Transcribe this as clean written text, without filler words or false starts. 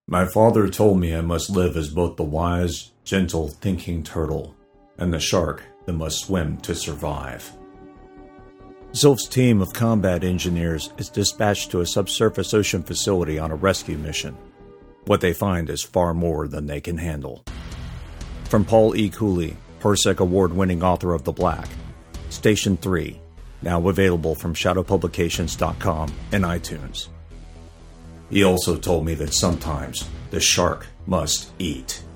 My father told me I must live as both the wise, gentle, thinking turtle and the shark that must swim to survive. Zilf's team of combat engineers is dispatched to a subsurface ocean facility on a rescue mission. What they find is far more than they can handle. From Paul E. Cooley, Parsec Award-winning author of The Black, Station 3, now available from shadowpublications.com and iTunes. He also told me that sometimes the shark must eat.